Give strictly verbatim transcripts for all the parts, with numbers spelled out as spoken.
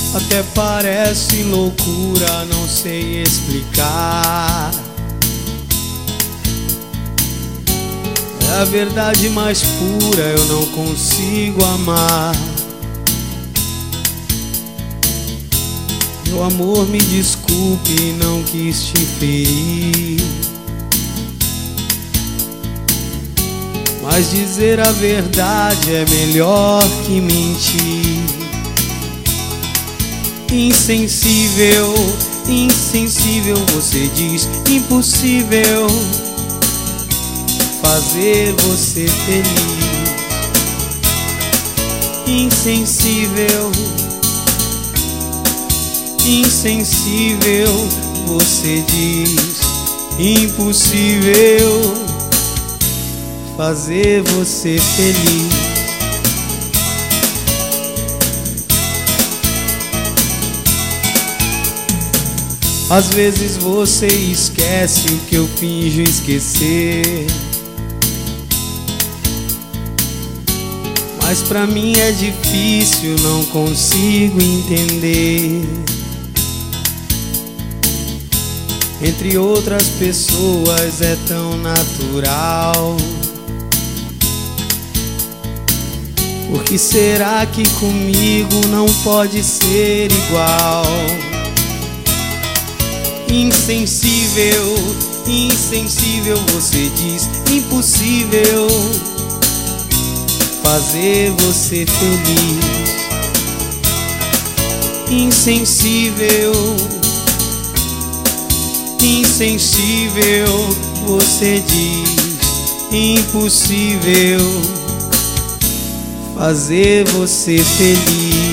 Até parece loucura, não sei explicar. É a verdade mais pura, eu não consigo amar. Meu amor, me desculpe, não quis te ferir, mas dizer a verdade é melhor que mentir. Insensível, insensível, você diz, impossível fazer você feliz. Insensível, insensível, você diz, impossível fazer você feliz. Às vezes você esquece o que eu finjo esquecer, mas pra mim é difícil, não consigo entender. Entre outras pessoas é tão natural, por que será que comigo não pode ser igual? Insensível, insensível, você diz, impossível fazer você feliz. Insensível, insensível, você diz, impossível fazer você feliz.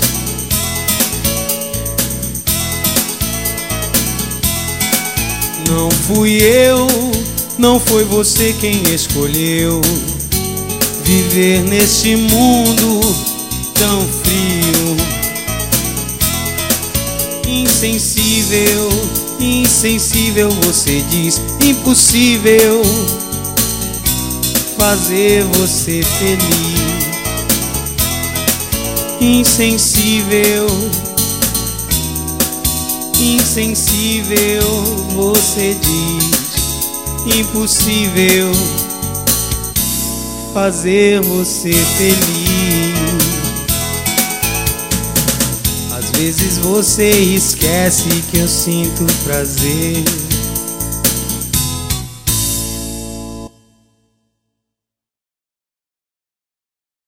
Não fui eu, não foi você quem escolheu viver nesse mundo tão frio. Insensível, insensível, você diz, impossível fazer você feliz. Insensível, insensível, você diz, impossível fazer você feliz. Às vezes você esquece que eu sinto prazer